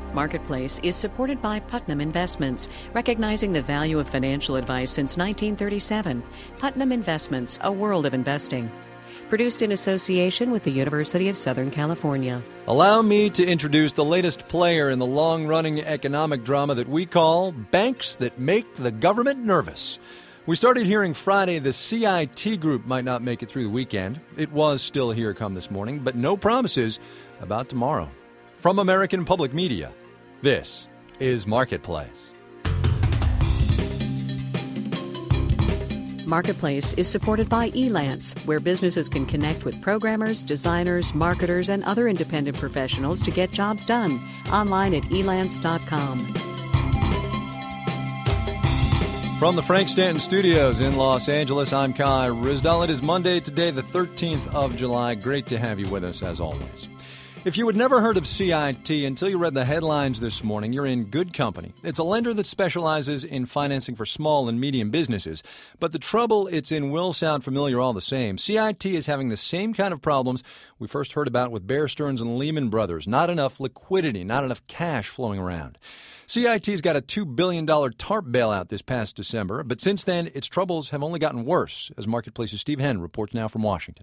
Marketplace is supported by Putnam Investments, recognizing the value of financial advice since 1937. Putnam Investments, a world of investing. Produced in association with the University of Southern California. Allow me to introduce the latest player in the long-running economic drama that we call banks that make the government nervous. We started hearing Friday the CIT group might not make it through the weekend. It was still here come this morning, but no promises about tomorrow. From American Public Media, this is Marketplace. Marketplace is supported by Elance, where businesses can connect with programmers, designers, marketers, and other independent professionals to get jobs done. Online at elance.com. From the Frank Stanton Studios in Los Angeles, I'm Kai Ryssdal. It is Monday, today the 13th of July. Great to have you with us, as always. If you had never heard of CIT until you read the headlines this morning, you're in good company. It's a lender that specializes in financing for small and medium businesses. But the trouble it's in will sound familiar all the same. CIT is having the same kind of problems we first heard about with Bear Stearns and Lehman Brothers. Not enough liquidity, not enough cash flowing around. CIT's got a $2 billion TARP bailout this past December, but since then, its troubles have only gotten worse, as Marketplace's Steve Henn reports now from Washington.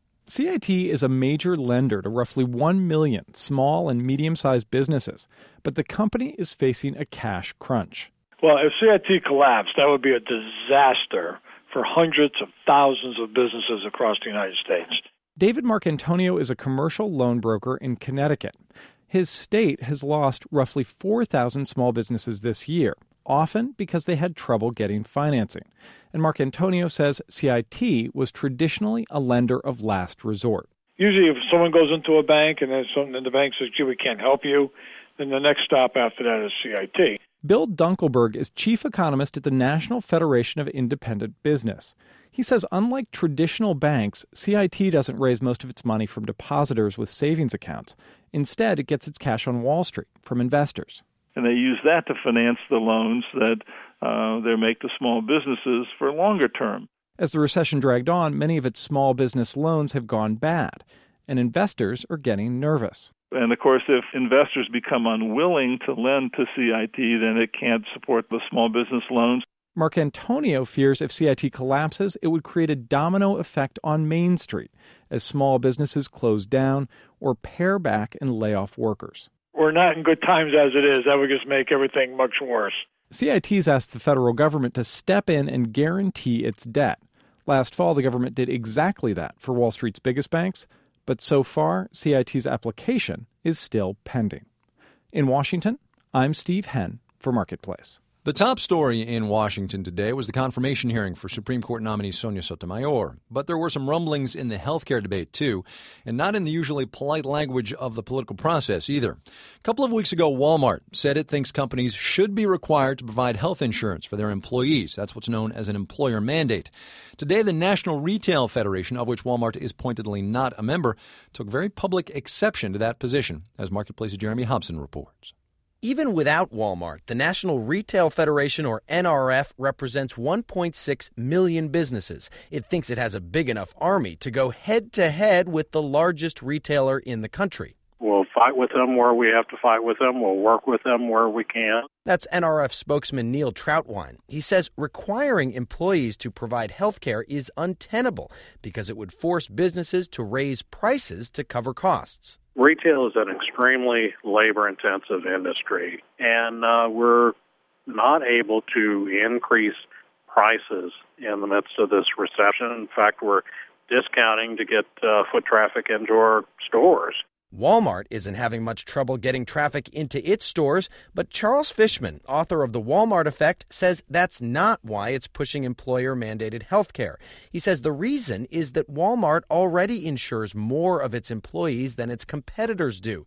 CIT is a major lender to roughly 1 million small and medium-sized businesses, but the company is facing a cash crunch. Well, if CIT collapsed, that would be a disaster for hundreds of thousands of businesses across the United States. David Marcantonio is a commercial loan broker in Connecticut. His state has lost roughly 4,000 small businesses this year, often because they had trouble getting financing. And Marcantonio says CIT was traditionally a lender of last resort. Usually if someone goes into a bank and the bank says, gee, we can't help you, then the next stop after that is CIT. Bill Dunkelberg is chief economist at the National Federation of Independent Business. He says unlike traditional banks, CIT doesn't raise most of its money from depositors with savings accounts. Instead, it gets its cash on Wall Street from investors. And they use that to finance the loans that they make to small businesses for longer term. As the recession dragged on, many of its small business loans have gone bad, and investors are getting nervous. And, of course, if investors become unwilling to lend to CIT, then it can't support the small business loans. Marcantonio fears if CIT collapses, it would create a domino effect on Main Street as small businesses close down or pare back and lay off workers. We're not in good times as it is. That would just make everything much worse. CIT's asked the federal government to step in and guarantee its debt. Last fall, the government did exactly that for Wall Street's biggest banks, but so far, CIT's application is still pending. In Washington, I'm Steve Henn for Marketplace. The top story in Washington today was the confirmation hearing for Supreme Court nominee Sonia Sotomayor. But there were some rumblings in the healthcare debate, too, and not in the usually polite language of the political process either. A couple of weeks ago, Walmart said it thinks companies should be required to provide health insurance for their employees. That's what's known as an employer mandate. Today, the National Retail Federation, of which Walmart is pointedly not a member, took very public exception to that position, as Marketplace's Jeremy Hobson reports. Even without Walmart, the National Retail Federation, or NRF, represents 1.6 million businesses. It thinks it has a big enough army to go head-to-head with the largest retailer in the country. We'll fight with them where we have to fight with them. We'll work with them where we can. That's NRF spokesman Neil Trautwein. He says requiring employees to provide health care is untenable because it would force businesses to raise prices to cover costs. Retail is an extremely labor-intensive industry, and we're not able to increase prices in the midst of this recession. In fact, we're discounting to get foot traffic into our stores. Walmart isn't having much trouble getting traffic into its stores, but Charles Fishman, author of The Walmart Effect, says that's not why it's pushing employer-mandated health care. He says the reason is that Walmart already insures more of its employees than its competitors do.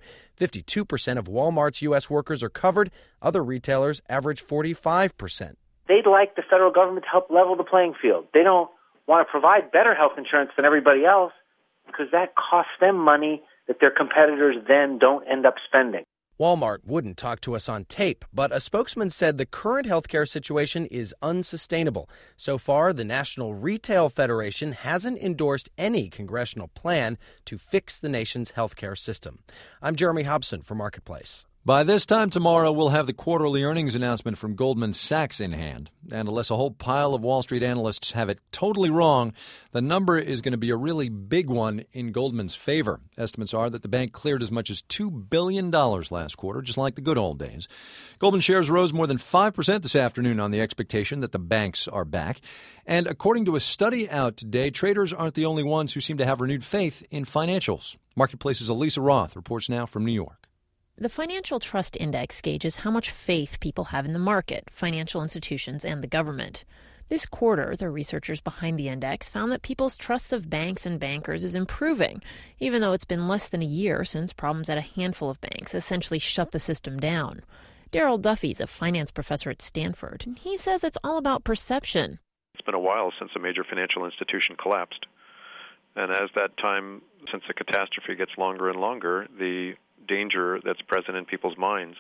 52% of Walmart's U.S. workers are covered. Other retailers average 45%. They'd like the federal government to help level the playing field. They don't want to provide better health insurance than everybody else because that costs them money that their competitors then don't end up spending. Walmart wouldn't talk to us on tape, but a spokesman said the current healthcare situation is unsustainable. So far, the National Retail Federation hasn't endorsed any congressional plan to fix the nation's healthcare system. I'm Jeremy Hobson for Marketplace. By this time tomorrow, we'll have the quarterly earnings announcement from Goldman Sachs in hand. And unless a whole pile of Wall Street analysts have it totally wrong, the number is going to be a really big one in Goldman's favor. Estimates are that the bank cleared as much as $2 billion last quarter, just like the good old days. Goldman shares rose more than 5% this afternoon on the expectation that the banks are back. And according to a study out today, traders aren't the only ones who seem to have renewed faith in financials. Marketplace's Elisa Roth reports now from New York. The Financial Trust Index gauges how much faith people have in the market, financial institutions, and the government. This quarter, the researchers behind the index found that people's trust of banks and bankers is improving, even though it's been less than a year since problems at a handful of banks essentially shut the system down. Darrell Duffy's a finance professor at Stanford, and he says it's all about perception. It's been a while since a major financial institution collapsed. And as that time, since the catastrophe gets longer and longer, the danger that's present in people's minds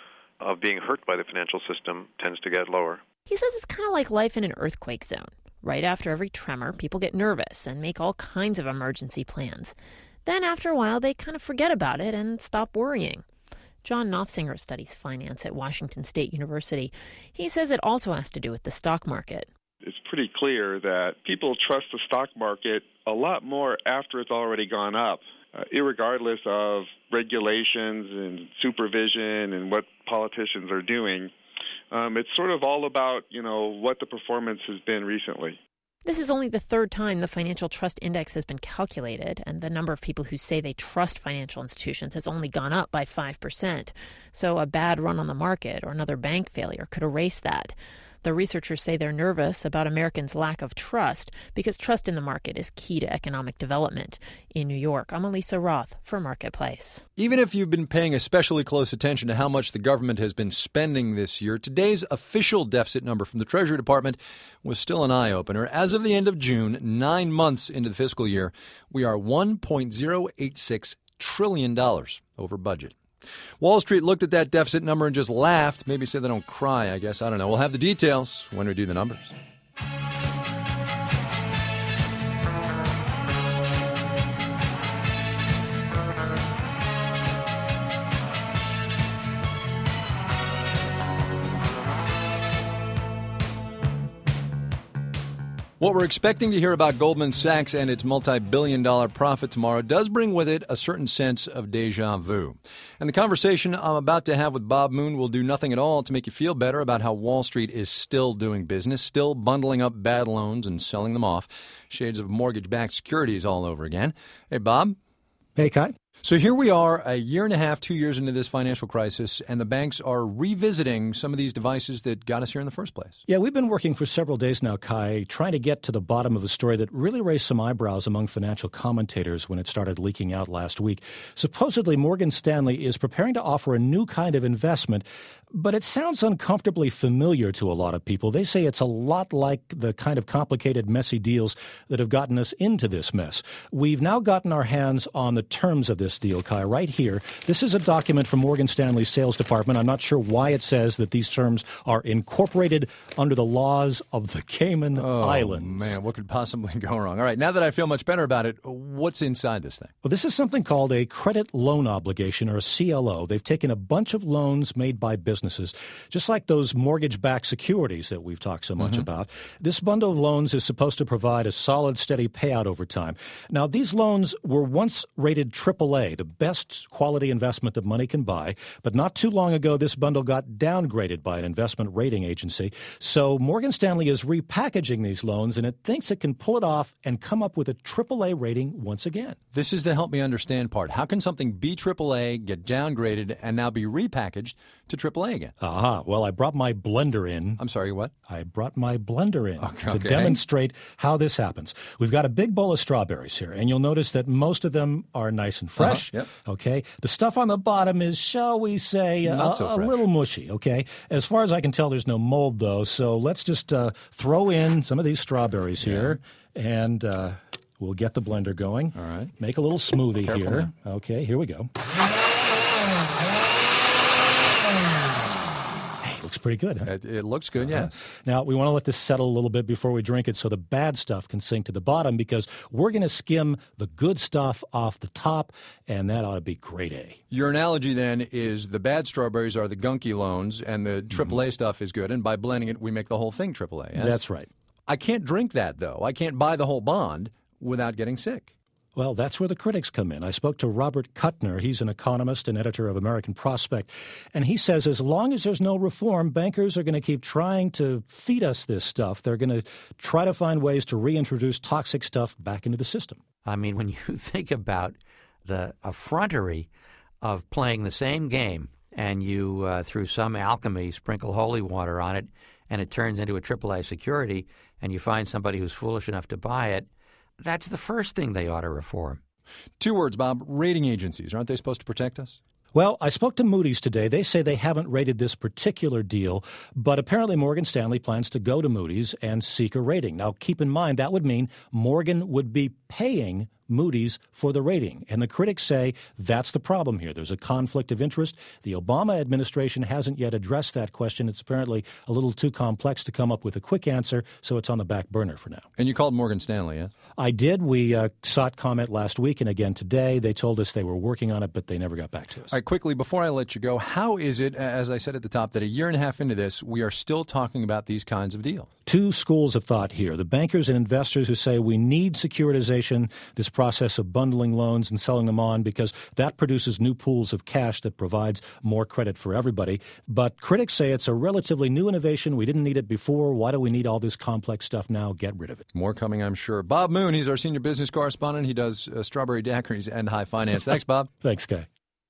of being hurt by the financial system tends to get lower. He says it's kind of like life in an earthquake zone. Right after every tremor, people get nervous and make all kinds of emergency plans. Then after a while, they kind of forget about it and stop worrying. John Nofsinger studies finance at Washington State University. He says it also has to do with the stock market. It's pretty clear that people trust the stock market a lot more after it's already gone up. Irregardless of regulations and supervision and what politicians are doing, it's sort of all about, what the performance has been recently. This is only the third time the Financial Trust Index has been calculated, and the number of people who say they trust financial institutions has only gone up by 5%. So a bad run on the market or another bank failure could erase that. The researchers say they're nervous about Americans' lack of trust because trust in the market is key to economic development. In New York, I'm Elisa Roth for Marketplace. Even if you've been paying especially close attention to how much the government has been spending this year, today's official deficit number from the Treasury Department was still an eye-opener. As of the end of June, 9 months into the fiscal year, we are $1.086 trillion over budget. Wall Street looked at that deficit number and just laughed. Maybe said they don't cry, I guess. I don't know. We'll have the details when we do the numbers. What we're expecting to hear about Goldman Sachs and its multi-billion-dollar profit tomorrow does bring with it a certain sense of déjà vu. And the conversation I'm about to have with Bob Moon will do nothing at all to make you feel better about how Wall Street is still doing business, still bundling up bad loans and selling them off. Shades of mortgage-backed securities all over again. Hey, Bob. Hey, Kai. So here we are, a year and a half, 2 years into this financial crisis, and the banks are revisiting some of these devices that got us here in the first place. Yeah, we've been working for several days now, Kai, trying to get to the bottom of a story that really raised some eyebrows among financial commentators when it started leaking out last week. Supposedly, Morgan Stanley is preparing to offer a new kind of investment, but it sounds uncomfortably familiar to a lot of people. They say it's a lot like the kind of complicated, messy deals that have gotten us into this mess. We've now gotten our hands on the terms of this deal, Kai, right here. This is a document from Morgan Stanley's sales department. I'm not sure why it says that these terms are incorporated under the laws of the Cayman Islands. Man, what could possibly go wrong? All right, now that I feel much better about it, what's inside this thing? Well, this is something called a credit loan obligation, or a CLO. They've taken a bunch of loans made by businesses, just like those mortgage-backed securities that we've talked so much about. This bundle of loans is supposed to provide a solid, steady payout over time. Now, these loans were once rated AAA, the best quality investment that money can buy. But not too long ago, this bundle got downgraded by an investment rating agency. So Morgan Stanley is repackaging these loans, and it thinks it can pull it off and come up with a AAA rating once again. This is the help me understand part. How can something be AAA, get downgraded, and now be repackaged to AAA again? Aha. Well, I brought my blender in. I'm sorry, what? I brought my blender in to demonstrate how this happens. We've got a big bowl of strawberries here, and you'll notice that most of them are nice and fresh. Yep. Okay. The stuff on the bottom is, shall we say, a little mushy. Okay. As far as I can tell, there's no mold, though. So let's just throw in some of these strawberries here, and we'll get the blender going. All right. Make a little smoothie here. Now. Okay. Here we go. Looks looks pretty good. Huh? It looks good, yes. Now, we want to let this settle a little bit before we drink it so the bad stuff can sink to the bottom, because we're going to skim the good stuff off the top, and that ought to be grade A. Your analogy, then, is the bad strawberries are the gunky loans, and the AAA stuff is good, and by blending it, we make the whole thing AAA. Yes? That's right. I can't drink that, though. I can't buy the whole bond without getting sick. Well, that's where the critics come in. I spoke to Robert Kuttner. He's an economist and editor of American Prospect. And he says as long as there's no reform, bankers are going to keep trying to feed us this stuff. They're going to try to find ways to reintroduce toxic stuff back into the system. I mean, when you think about the effrontery of playing the same game and you, through some alchemy, sprinkle holy water on it and it turns into a AAA security and you find somebody who's foolish enough to buy it, that's the first thing they ought to reform. 2 words, Bob. Rating agencies, aren't they supposed to protect us? Well, I spoke to Moody's today. They say they haven't rated this particular deal, but apparently Morgan Stanley plans to go to Moody's and seek a rating. Now, keep in mind, that would mean Morgan would be paying Moody's for the rating. And the critics say that's the problem here. There's a conflict of interest. The Obama administration hasn't yet addressed that question. It's apparently a little too complex to come up with a quick answer, so it's on the back burner for now. And you called Morgan Stanley, yes? I did. We sought comment last week and again today. They told us they were working on it, but they never got back to us. All right, quickly, before I let you go, how is it, as I said at the top, that a year and a half into this, we are still talking about these kinds of deals? 2 schools of thought here. The bankers and investors who say we need securitization, this process of bundling loans and selling them on, because that produces new pools of cash that provides more credit for everybody. But critics say it's a relatively new innovation. We didn't need it before. Why do we need all this complex stuff now? Get rid of it. More coming, I'm sure. Bob Moon, he's our senior business correspondent. He does strawberry daiquiris and high finance. Thanks, Bob. Thanks, Guy.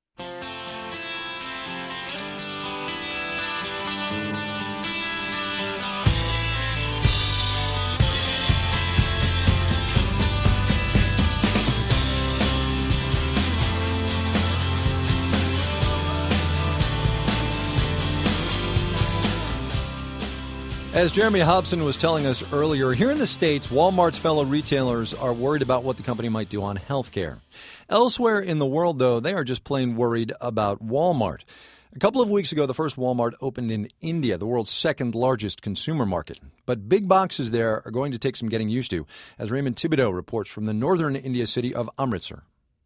As Jeremy Hobson was telling us earlier, here in the States, Walmart's fellow retailers are worried about what the company might do on health care. Elsewhere in the world, though, they are just plain worried about Walmart. A couple of weeks ago, the first Walmart opened in India, the world's second largest consumer market. But big boxes there are going to take some getting used to, as Raymond Thibodeau reports from the northern India city of Amritsar.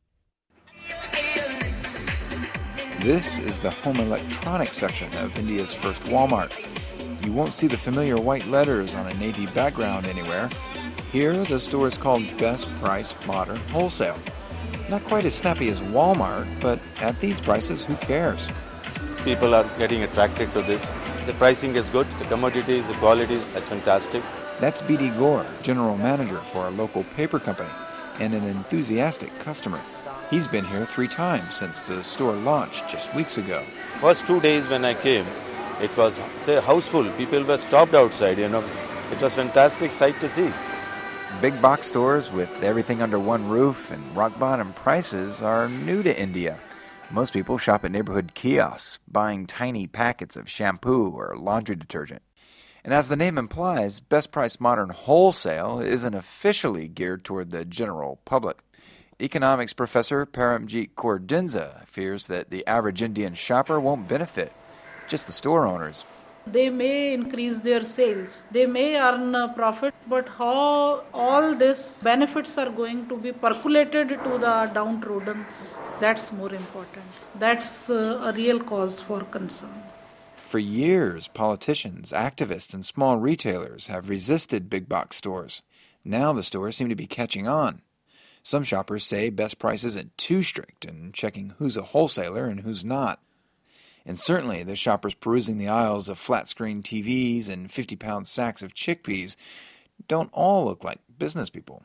This is the home electronics section of India's first Walmart. You won't see the familiar white letters on a navy background anywhere. Here, the store is called Best Price Modern Wholesale. Not quite as snappy as Walmart, but at these prices, who cares? People are getting attracted to this. The pricing is good, the commodities, the quality is fantastic. That's B.D. Gore, general manager for a local paper company and an enthusiastic customer. He's been here 3 times since the store launched just weeks ago. First 2 days when I came, it was, house full. People were stopped outside, It was a fantastic sight to see. Big box stores with everything under one roof and rock-bottom prices are new to India. Most people shop at neighborhood kiosks, buying tiny packets of shampoo or laundry detergent. And as the name implies, Best Price Modern Wholesale isn't officially geared toward the general public. Economics professor Paramjit Kaur Dinza fears that the average Indian shopper won't benefit, just the store owners. They may increase their sales, they may earn a profit, but how all these benefits are going to be percolated to the downtrodden, that's more important. That's a real cause for concern. For years, politicians, activists, and small retailers have resisted big box stores. Now the stores seem to be catching on. Some shoppers say Best Price isn't too strict in checking who's a wholesaler and who's not. And certainly the shoppers perusing the aisles of flat-screen TVs and 50-pound sacks of chickpeas don't all look like business people.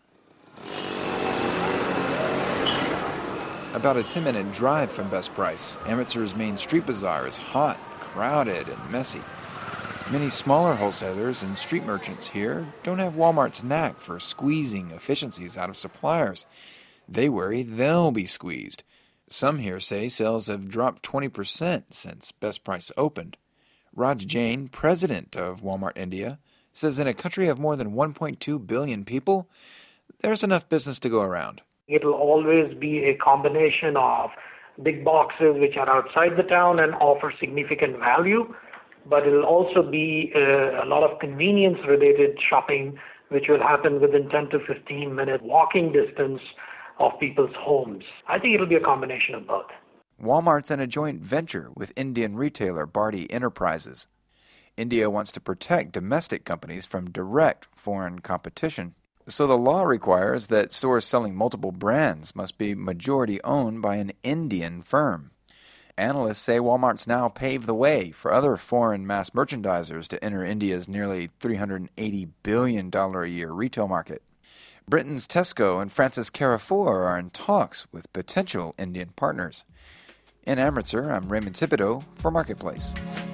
About a 10-minute drive from Best Price, Amritsar's main street bazaar is hot, crowded, and messy. Many smaller wholesalers and street merchants here don't have Walmart's knack for squeezing efficiencies out of suppliers. They worry they'll be squeezed. Some here say sales have dropped 20% since Best Price opened. Raj Jain, president of Walmart India, says in a country of more than 1.2 billion people, there's enough business to go around. It will always be a combination of big boxes which are outside the town and offer significant value, but it'll also be a lot of convenience-related shopping, which will happen within 10 to 15-minute walking distance of people's homes. I think it'll be a combination of both. Walmart's in a joint venture with Indian retailer Bharti Enterprises. India wants to protect domestic companies from direct foreign competition. So the law requires that stores selling multiple brands must be majority owned by an Indian firm. Analysts say Walmart's now paved the way for other foreign mass merchandisers to enter India's nearly $380 billion a year retail market. Britain's Tesco and France's Carrefour are in talks with potential Indian partners. In Amritsar, I'm Raymond Thibodeau for Marketplace.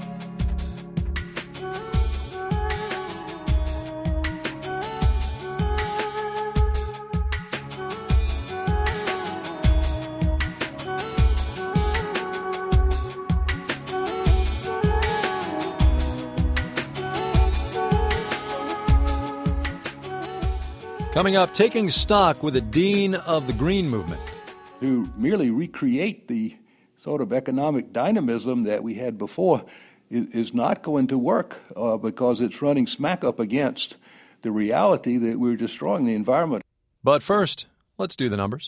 Coming up, taking stock with the dean of the Green Movement. To merely recreate the sort of economic dynamism that we had before is not going to work because it's running smack up against the reality that we're destroying the environment. But first, let's do the numbers.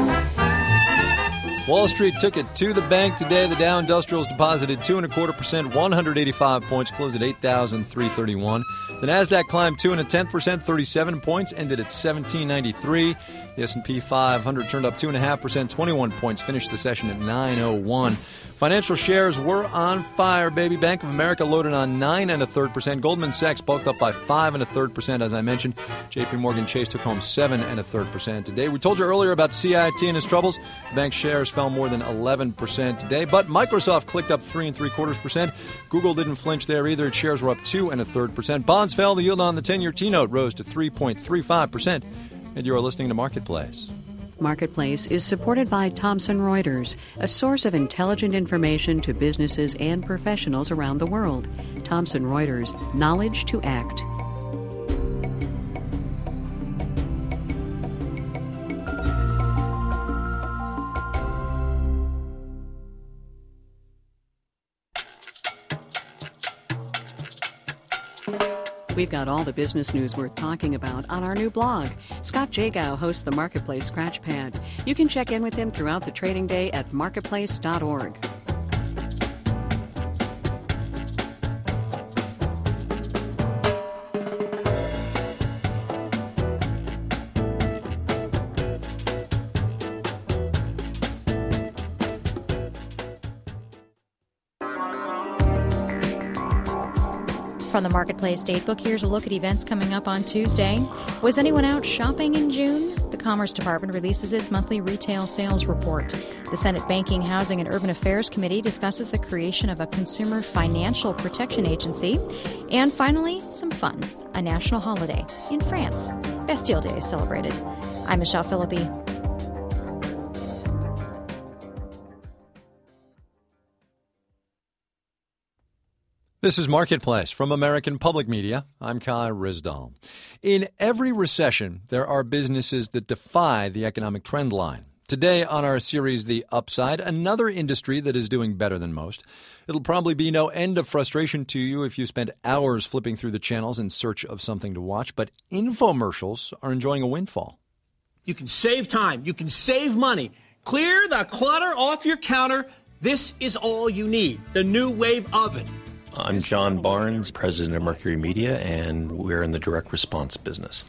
Wall Street took it to the bank today. The Dow Industrials deposited 2.25%, 185 points, closed at 8,331. The Nasdaq climbed 2.1%, 37 points, ended at 1793. The S&P 500 turned up 2.5%, 21 points, finished the session at 901. Financial shares were on fire, baby. Bank of America loaded on 9.33%. Goldman Sachs bulked up by 5.33%, as I mentioned. J.P. Morgan Chase took home 7.33% today. We told you earlier about CIT and its troubles. The bank shares fell more than 11% today, but Microsoft clicked up 3.75%. Google didn't flinch there either. Its shares were up 2.33%. Bonds fell. The yield on the 10-year T-note rose to 3.35%. And you are listening to Marketplace. Marketplace is supported by Thomson Reuters, a source of intelligent information to businesses and professionals around the world. Thomson Reuters, knowledge to act. We've got all the business news worth talking about on our new blog. Scott Jagow hosts the Marketplace Scratchpad. You can check in with him throughout the trading day at marketplace.org. From the Marketplace Datebook, here's a look at events coming up on Tuesday. Was anyone out shopping in June? The Commerce Department releases its monthly retail sales report. The Senate Banking, Housing, and Urban Affairs Committee discusses the creation of a Consumer Financial Protection Agency. And finally, some fun, a national holiday in France. Bastille Day is celebrated. I'm Michelle Philippi. This is Marketplace from American Public Media. I'm Kai Ryssdal. In every recession, there are businesses that defy the economic trend line. Today on our series, The Upside, another industry that is doing better than most. It'll probably be no end of frustration to you if you spend hours flipping through the channels in search of something to watch, but infomercials are enjoying a windfall. You can save time. You can save money. Clear the clutter off your counter. This is all you need. The New Wave Oven. I'm John Barnes, president of Mercury Media, and we're in the direct response business.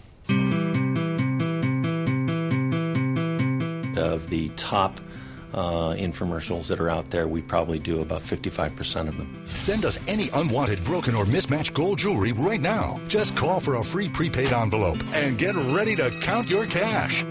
Of the top infomercials that are out there, we probably do about 55% of them. Send us any unwanted, broken, or mismatched gold jewelry right now. Just call for a free prepaid envelope and get ready to count your cash.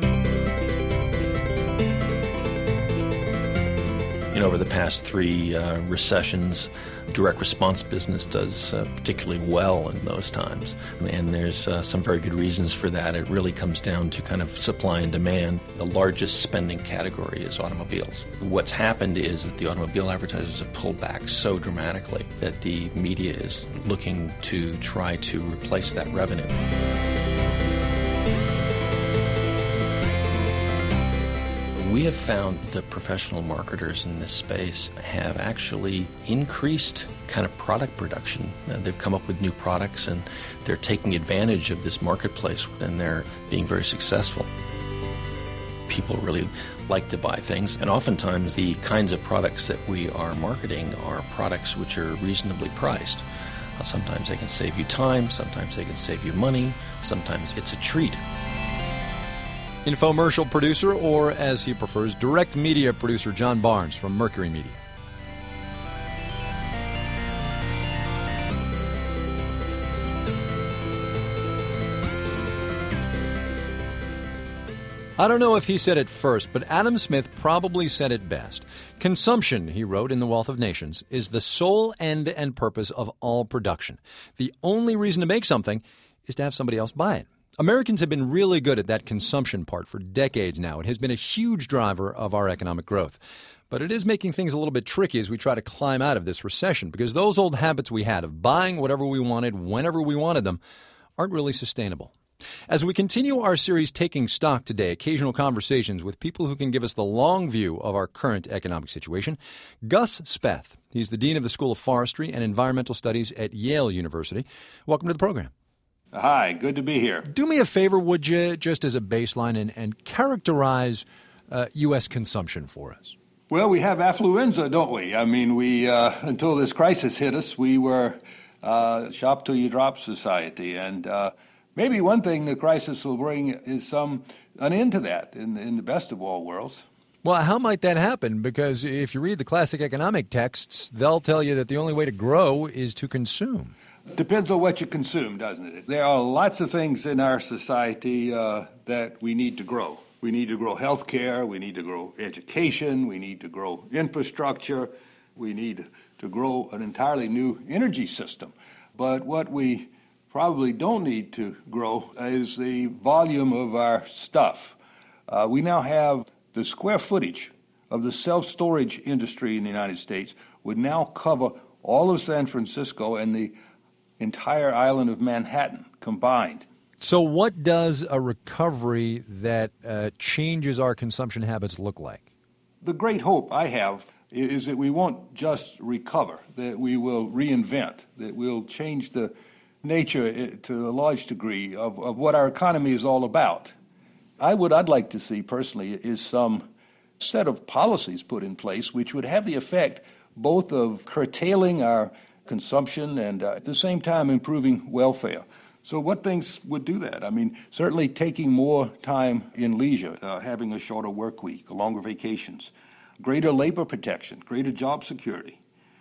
Over the past three recessions, direct response business does particularly well in those times. And there's some very good reasons for that. It really comes down to kind of supply and demand. The largest spending category is automobiles. What's happened is that the automobile advertisers have pulled back so dramatically that the media is looking to try to replace that revenue. We have found the professional marketers in this space have actually increased kind of product production. They've come up with new products and they're taking advantage of this marketplace and they're being very successful. People really like to buy things, and oftentimes the kinds of products that we are marketing are products which are reasonably priced. Sometimes they can save you time, sometimes they can save you money, sometimes it's a treat. Infomercial producer, or as he prefers, direct media producer John Barnes from Mercury Media. I don't know if he said it first, but Adam Smith probably said it best. Consumption, he wrote in The Wealth of Nations, is the sole end and purpose of all production. The only reason to make something is to have somebody else buy it. Americans have been really good at that consumption part for decades now. It has been a huge driver of our economic growth. But it is making things a little bit tricky as we try to climb out of this recession, because those old habits we had of buying whatever we wanted, whenever we wanted them, aren't really sustainable. As we continue our series Taking Stock today, occasional conversations with people who can give us the long view of our current economic situation, Gus Speth. He's the Dean of the School of Forestry and Environmental Studies at Yale University. Welcome to the program. Hi, good to be here. Do me a favor, would you, just as a baseline, and characterize U.S. consumption for us? Well, we have affluenza, don't we? I mean, we until this crisis hit us, we were shop till you drop society, and maybe one thing the crisis will bring is an end to that in the best of all worlds. Well, how might that happen? Because if you read the classic economic texts, they'll tell you that the only way to grow is to consume. Depends on what you consume, doesn't it? There are lots of things in our society that we need to grow. We need to grow healthcare. We need to grow education. We need to grow infrastructure. We need to grow an entirely new energy system. But what we probably don't need to grow is the volume of our stuff. We now have the square footage of the self-storage industry in the United States would now cover all of San Francisco and the entire island of Manhattan combined. So what does a recovery that changes our consumption habits look like? The great hope I have is that we won't just recover, that we will reinvent, that we'll change the nature to a large degree of what our economy is all about. I'd like to see personally is some set of policies put in place which would have the effect both of curtailing our consumption and at the same time improving welfare. So what things would do that? I mean, certainly taking more time in leisure, having a shorter work week, longer vacations, greater labor protection, greater job security,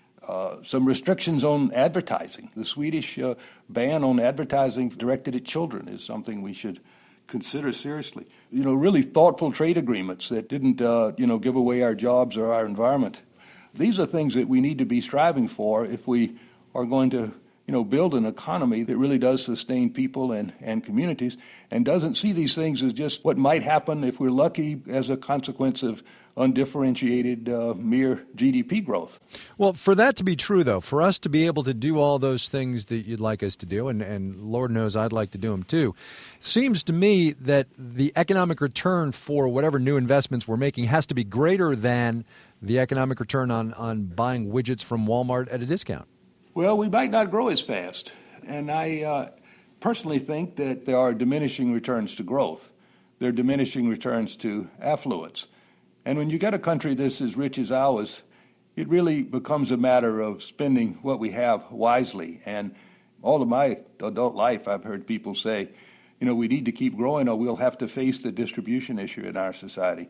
some restrictions on advertising. The Swedish ban on advertising directed at children is something we should consider seriously. Really thoughtful trade agreements that didn't, give away our jobs or our environment. These are things that we need to be striving for if we are going to, build an economy that really does sustain people and communities and doesn't see these things as just what might happen if we're lucky as a consequence of undifferentiated mere GDP growth. Well, for that to be true, though, for us to be able to do all those things that you'd like us to do, and Lord knows I'd like to do them too, seems to me that the economic return for whatever new investments we're making has to be greater than the economic return on buying widgets from Walmart at a discount. Well, we might not grow as fast, and I personally think that there are diminishing returns to growth. There are diminishing returns to affluence. And when you get a country that's as rich as ours, it really becomes a matter of spending what we have wisely. And all of my adult life, I've heard people say, we need to keep growing or we'll have to face the distribution issue in our society.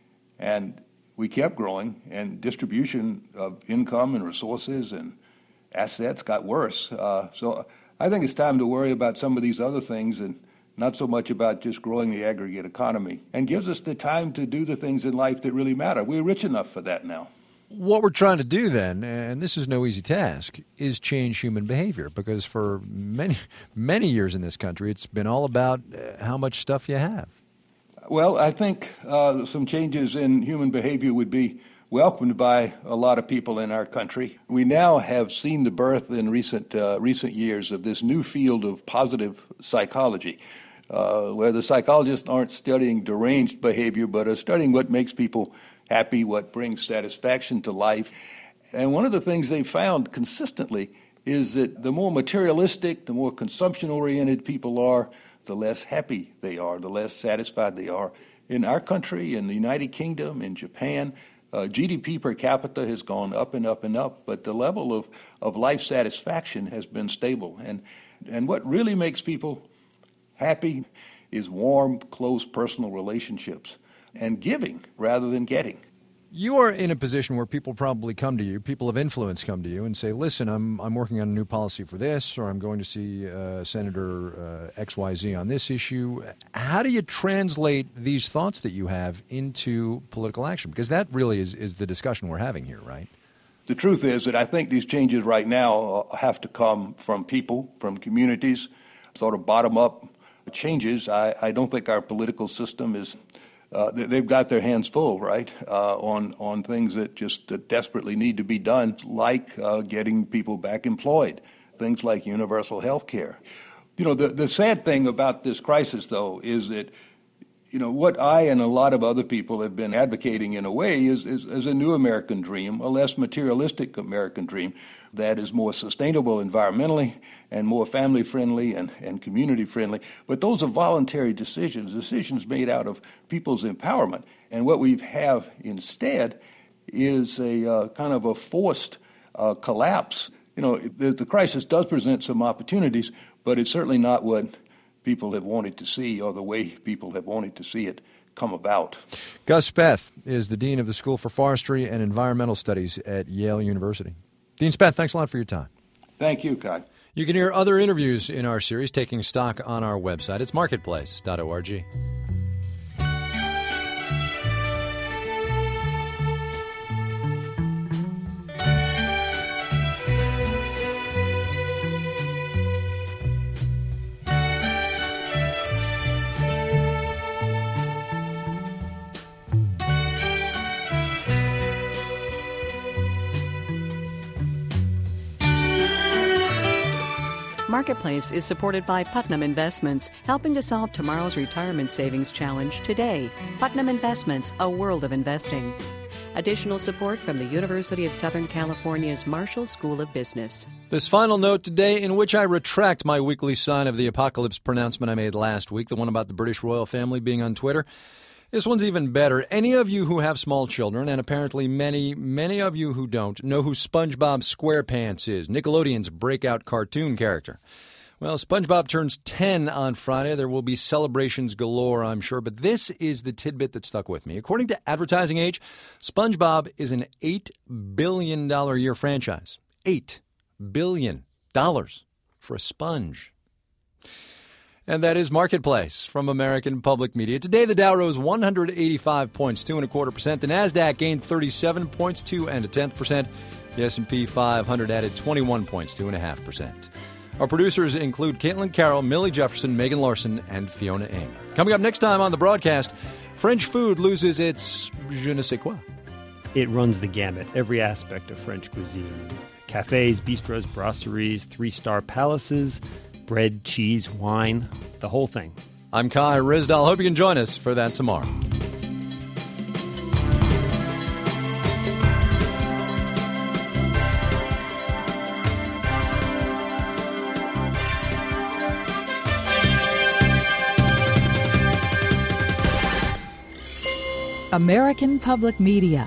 And we kept growing, and distribution of income and resources and assets got worse. So I think it's time to worry about some of these other things and not so much about just growing the aggregate economy, and gives us the time to do the things in life that really matter. We're rich enough for that now. What we're trying to do then, and this is no easy task, is change human behavior, because for many, many years in this country, it's been all about how much stuff you have. Well, I think some changes in human behavior would be welcomed by a lot of people in our country. We now have seen the birth in recent years of this new field of positive psychology. where the psychologists aren't studying deranged behavior, but are studying what makes people happy, what brings satisfaction to life. And one of the things they found consistently is that the more materialistic, the more consumption-oriented people are, the less happy they are, the less satisfied they are. In our country, in the United Kingdom, in Japan, GDP per capita has gone up and up and up, but the level of life satisfaction has been stable. And what really makes people happy is warm, close personal relationships and giving rather than getting. You are in a position where people probably come to you, people of influence come to you and say, listen, I'm working on a new policy for this, or I'm going to see Senator XYZ on this issue. How do you translate these thoughts that you have into political action? Because that really is the discussion we're having here, right? The truth is that I think these changes right now have to come from people, from communities, sort of bottom-up changes. I don't think our political system is... they've got their hands full, right, on things that just desperately need to be done, like getting people back employed, things like universal health care. You know, the sad thing about this crisis, though, is that, you know, what I and a lot of other people have been advocating in a way is a new American dream, a less materialistic American dream that is more sustainable environmentally and more family-friendly and community-friendly. But those are voluntary decisions made out of people's empowerment. And what we have instead is a kind of a forced collapse. You know, the crisis does present some opportunities, but it's certainly not what people have wanted to see or the way people have wanted to see it come about. Gus Speth is the Dean of the School for Forestry and Environmental Studies at Yale University. Dean Speth, thanks a lot for your time. Thank you, Kai. You can hear other interviews in our series, Taking Stock, on our website. It's marketplace.org. Marketplace is supported by Putnam Investments, helping to solve tomorrow's retirement savings challenge today. Putnam Investments, a world of investing. Additional support from the University of Southern California's Marshall School of Business. This final note today, in which I retract my weekly sign of the apocalypse pronouncement I made last week, the one about the British royal family being on Twitter. This one's even better. Any of you who have small children, and apparently many of you who don't, know who SpongeBob SquarePants is, Nickelodeon's breakout cartoon character. Well, SpongeBob turns 10 on Friday. There will be celebrations galore, I'm sure, but this is the tidbit that stuck with me. According to Advertising Age, SpongeBob is an $8 billion a year franchise. $8 billion for a sponge. And that is Marketplace from American Public Media. Today, the Dow rose 185 points, 2.25%. The Nasdaq gained 37 points, 2.1%. The S&P 500 added 21 points, 2.5%. Our producers include Caitlin Carroll, Millie Jefferson, Megan Larson, and Fiona Ng. Coming up next time on the broadcast, French food loses its je ne sais quoi. It runs the gamut, every aspect of French cuisine. Cafes, bistros, brasseries, three-star palaces, bread, cheese, wine, the whole thing. I'm Kai Ryssdal. Hope you can join us for that tomorrow. American Public Media.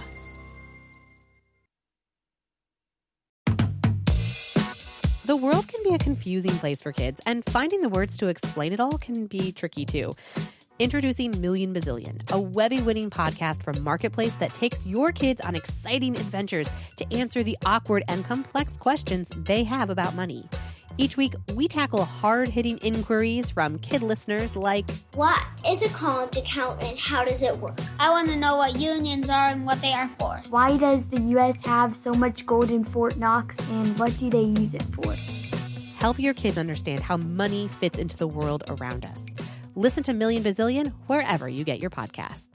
The world can be a confusing place for kids, and finding the words to explain it all can be tricky too. Introducing Million Bazillion, a Webby-winning podcast from Marketplace that takes your kids on exciting adventures to answer the awkward and complex questions they have about money. Each week, we tackle hard-hitting inquiries from kid listeners like, what is a college account and how does it work? I want to know what unions are and what they are for. Why does the U.S. have so much gold in Fort Knox and what do they use it for? Help your kids understand how money fits into the world around us. Listen to Million Bazillion wherever you get your podcasts.